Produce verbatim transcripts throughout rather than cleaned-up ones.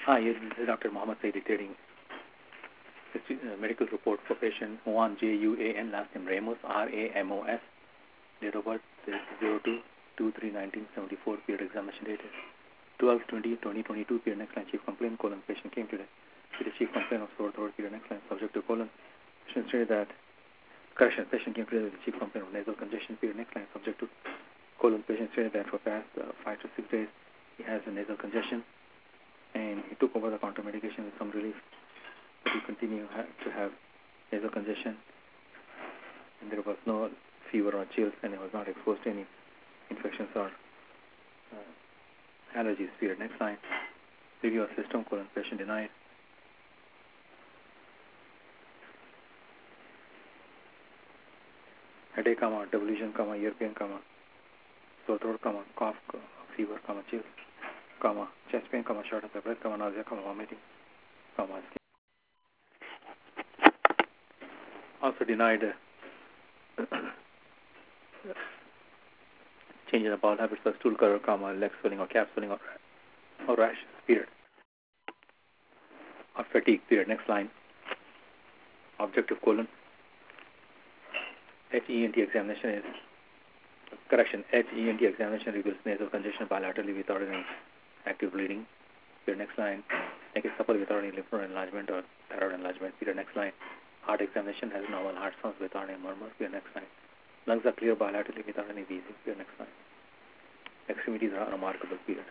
Hi, this is Doctor Mohammed Said dictating a medical report for patient Juan J U A N, last name Ramos, R A M O S, date of birth is zero two two three nineteen seventy-four, period examination date is twelve twenty twenty twenty-two, period next line, chief complaint, colon, patient came today with a chief complaint of sore throat, period next line, subject to colon, patient stated that, correction, patient came today with a chief complaint of nasal congestion, period next line, subject to colon, patient stated that for past uh, five to six days he has a nasal congestion, and he took over the counter medication with some relief, but he continued ha to have nasal congestion, and there was no fever or chills, and he was not exposed to any infections or uh, allergies. Period. Next line. Review of system, colon, patient denied. Headache, comma, delusion, comma, ear pain, comma, sore throat, comma, cough, fever, comma, chills, comma, chest pain, comma, shortness of breath, comma, nausea, comma, vomiting, comma, skin. Also denied uh, change in the bowel habits of stool color, comma, leg swelling or calf swelling or, or rashes. Period. Or fatigue. Period. Next line. Objective colon. H E N T examination is correction. H E N T examination reveals nasal congestion bilaterally without any active bleeding. Period. Next line. Neck is supple without any lymph node enlargement or thyroid enlargement. Period. Next line. Heart examination has normal heart sounds without any murmur. Period. Next line. Lungs are clear bilaterally without any wheezing. Period. Next line. Extremities are remarkable. Period.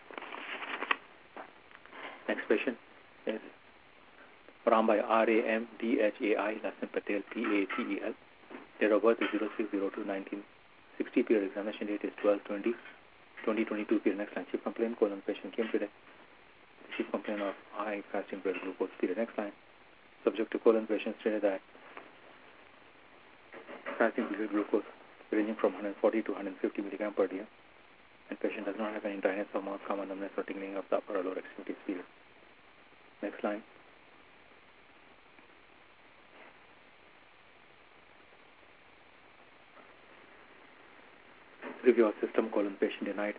Next patient is Rambai, R A M D H A I, last name Patel, P A T E L. Date of birth is zero six zero two nineteen sixty. Period. Examination date is twelve twenty twenty twenty-two. Period. Next line. Chief complaint, colon, patient came today. Chief complaint of high fasting blood glucose. Period. Next line. Subject to colon, patient stated that fasting blood glucose ranging from one hundred forty to one hundred fifty milligram per day, and patient does not have any dryness or mouth, common numbness or tingling of the upper or lower extremities. Period. Next line. Review of system, colon, patient denied.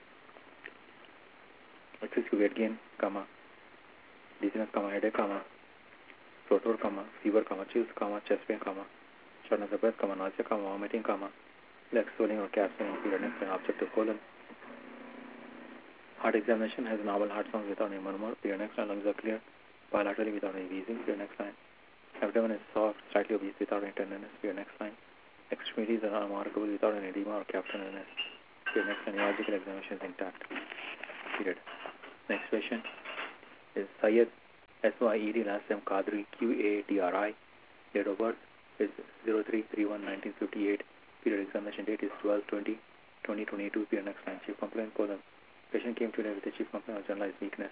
Excessive weight gain, comma, dizziness, comma, headache, comma, sore throat, comma, fever, comma, chills, comma, chest pain, comma, shortness of breath, comma, nausea, comma, vomiting, comma, leg swelling or calf swelling. Period. Next line. Objective colon. Heart examination has normal heart sounds without any murmur. Period. Next line. Lungs are clear bilaterally without any wheezing. Period. Next line. Abdomen is soft, slightly obese without any tenderness. Period. Next line. Extremities are unremarkable without any edema or calf tenderness. Period. Next line. Neurological examination is intact. Period. Next patient is Syed, S Y E D, last name Qadri, Q A D R I. Date of birth is zero three three one nineteen fifty-eight. Period. Examination date is twelve twenty twenty twenty-two. Period. Next line. Chief complaint, colon. Patient came today with a chief complaint of generalized weakness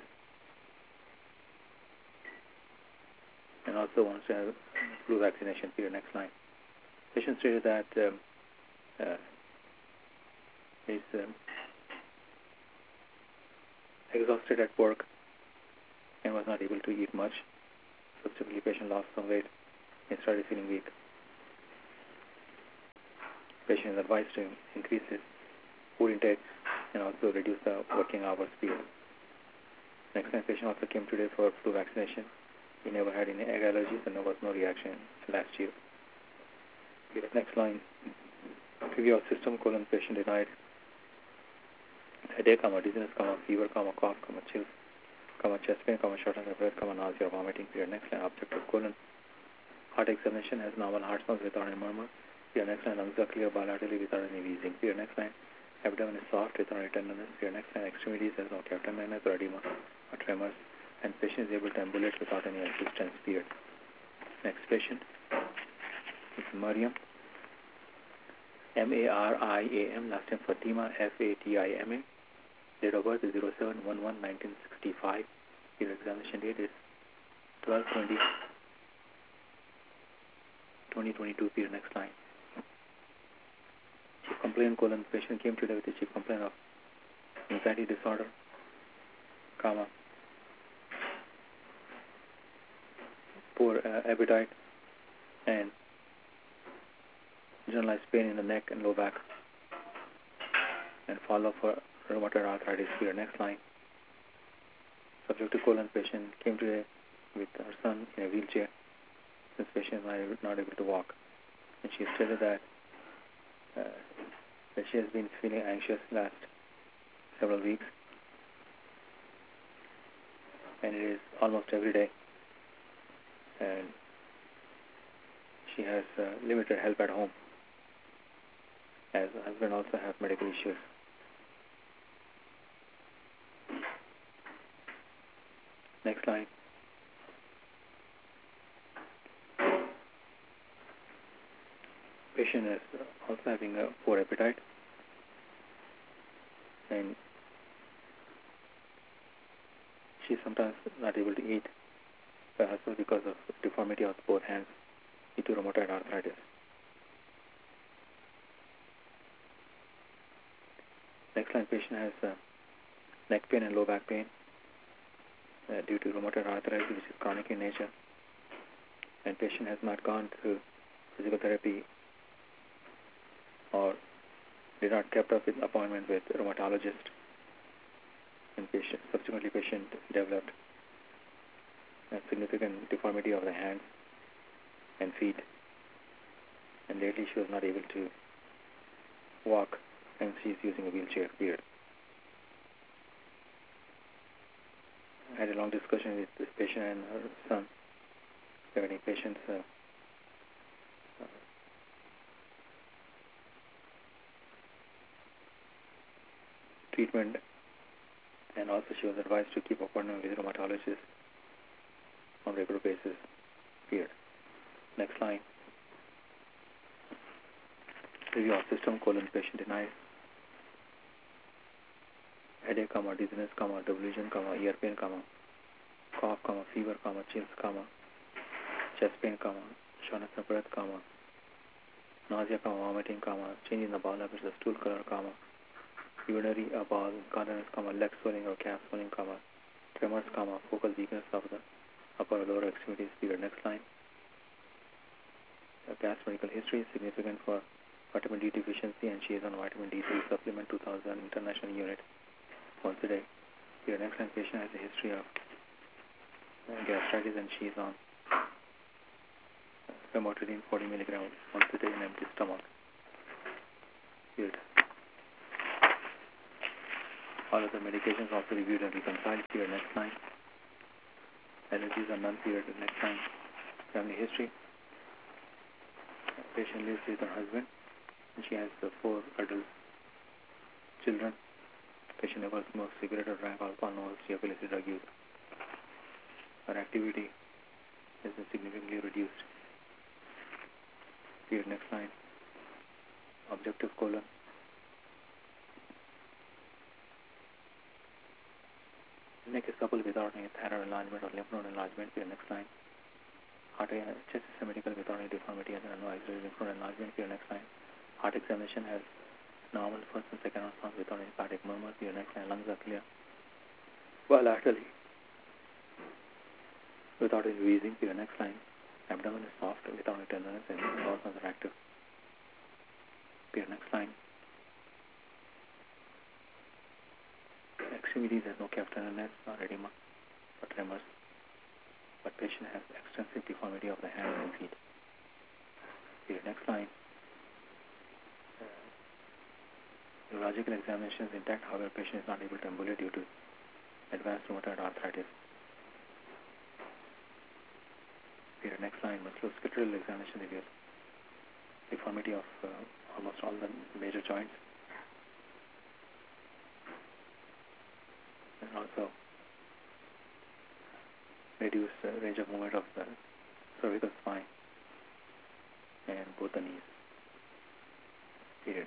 and also wants to have flu vaccination. Period. Next line. Patient stated that um, uh, is um, exhausted at work and was not able to eat much. Subsequently, patient lost some weight and started feeling weak. Patient is advised to increase his food intake and also reduce the working hours. Period. Next time, patient also came today for flu vaccination. He never had any egg allergies and there was no reaction last year. Period. Next line. Review of system, colon, patient denied. Headache, comma, dizziness, comma, fever, comma, cough, comma, chills, comma, chest pain, comma, shortness of breath, comma, nausea, vomiting. Period. Next line. Objective colon. Heart examination has normal heart sounds without any murmur. Period. Next line. Lungs are clear bilaterally without any wheezing. Period. Next line. Abdomen is soft without any tenderness. Period. Next line. Extremities has no calf tenderness or edema or tremors, and patient is able to ambulate without any assistance. Period. Next patient is Mariam, M A R I A M, last name Fatima, F A T I M A. Date of birth is zero seven one one nineteen sixty-five. Period. Examination date is twelve twenty twenty twenty-two. Period. Next line. Chief complaint, colon, patient came today with a chief complaint of anxiety disorder, comma, poor uh, appetite, and generalized pain in the neck and low back, and follow for rheumatoid arthritis. Period. Next line. Subjective colon patient came today with her son in a wheelchair since patient is not able to walk. And she stated that, uh, that she has been feeling anxious last several weeks, and it is almost every day. And she has uh, limited help at home, as her husband also has medical issues. Next line. Patient is also having a poor appetite, and she is sometimes not able to eat by herself because of deformity of both hands due to rheumatoid arthritis. Next line, patient has uh, neck pain and low back pain uh, due to rheumatoid arthritis, which is chronic in nature, and patient has not gone through physical therapy or did not kept up with appointment with a rheumatologist, and patient, subsequently patient developed a significant deformity of the hands and feet, and lately she was not able to walk, and she is using a wheelchair, period. I had a long discussion with this patient and her son regarding patient's uh, uh, treatment, and also she was advised to keep appointment with rheumatologist on a regular basis, period. Next line. Review of system, colon, patient denies headache, comma, dizziness, comma, delusion, comma, ear pain, comma, cough, comma, fever, comma, chills, comma, chest pain, comma, shortness of breath, comma, nausea, comma, vomiting, comma, change in the bowel habits, the stool color, comma, urinary uh, bowel incontinence, comma, leg swelling or calf swelling, comma, tremors, comma, focal weakness of the upper or lower extremities, period. Next line. The past medical history is significant for vitamin D deficiency, and she is on vitamin D three supplement two thousand international unit once a day. Here, next line, patient has a history of uh, gastritis, and she is on uh, famotidine forty milligrams once a day in empty stomach. Good. All other medications also reviewed and reconciled. Here, next line. Allergies are none. Period. Next line. Family history. Patient lives with her husband, and she has uh, four adult children. Patient never smokes cigarette or drank alcohol, nor she has illicit drug use. Her activity has been significantly reduced. Here, next line. Objective colon. Neck is coupled without any thyroid enlargement or lymph node enlargement. Here, next line. Heart uh, chest is symmetrical without any deformity and no auxiliary lymph node enlargement. Here, next line. Heart examination has normal first and second response without any cardiac murmurs. Here, next line. Lungs are clear bilaterally without any wheezing. Here, next line. Abdomen is soft without any tenderness, and organs are active. Here, next line. Extremities has no calf tenderness or edema or tremors, but patient has extensive deformity of the hands and feet. Here, next line. Uh, neurological examination is intact, however, patient is not able to ambulate due to advanced rheumatoid arthritis. Here, next line. Musculoskeletal examination reveals deformity of uh, almost all the major joints, and also reduce uh, range of movement of the cervical spine and both the knees. Period.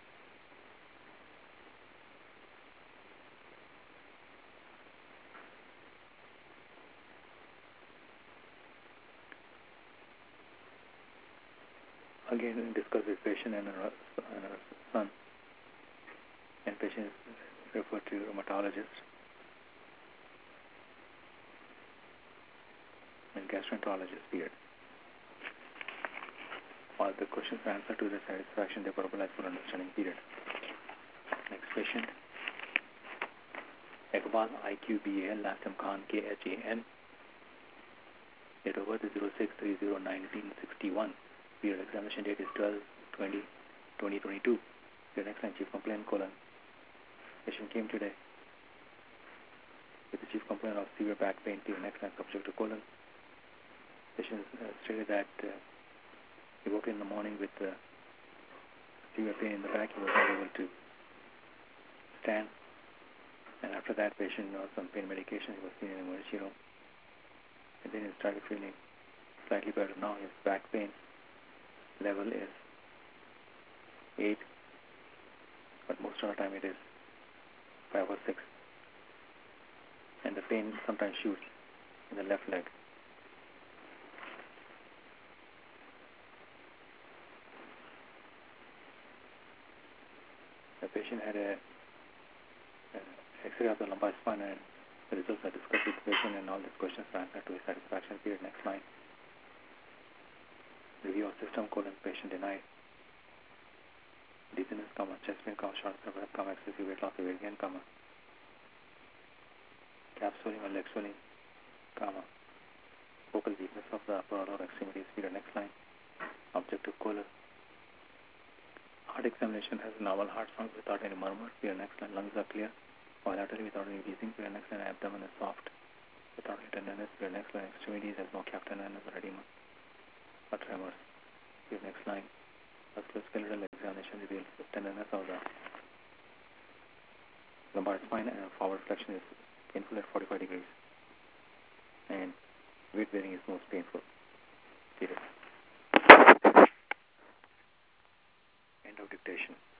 Again, we discuss with patient and her, and her son, and patient is referred to rheumatologist and gastroenterologist. Period. All the questions are answered to the satisfaction, they provide full understanding. Period. Next patient. Iqbal, I Q B A L, last name Khan, K H A N. Date of birth is zero six three zero nineteen sixty-one. Period examination date is twelve twenty twenty twenty-two. Your next line, chief complaint, colon. Patient came today with the chief complaint of severe back pain. Your next line, subject to colon. Patient uh, stated that uh, he woke in the morning with uh, severe pain in the back. He was not able to stand. And after that, patient got some pain medication. He was seen in the emergency room. And then he started feeling slightly better. Now his back pain level is eight, but most of the time it is five or six. And the pain sometimes shoots in the left leg. The patient had a, a X-ray of the lumbar spine, and the results are discussed with the patient, and all these questions are answered to his satisfaction. Period. Next line. Review of system, colon, patient denied. Dizziness, comma, chest pain, comma, shortness of breath, comma, excessive weight loss, weight gain, comma, calf swelling or leg swelling, comma, focal weakness of the upper or lower extremities. Period. Next line. Objective colon. Heart examination has a normal heart sound without any murmur. Period. Next line. Lungs are clear or laterally without any wheezing. Period. Next line. Abdomen is soft without any tenderness. Period. Next line. Extremities has no calf tenderness or edema or tremors. Period. Next line. Musculoskeletal examination reveals tenderness of the lumbar spine, and forward flexion is painful at forty-five degrees, and weight bearing is most painful. Period. End of dictation.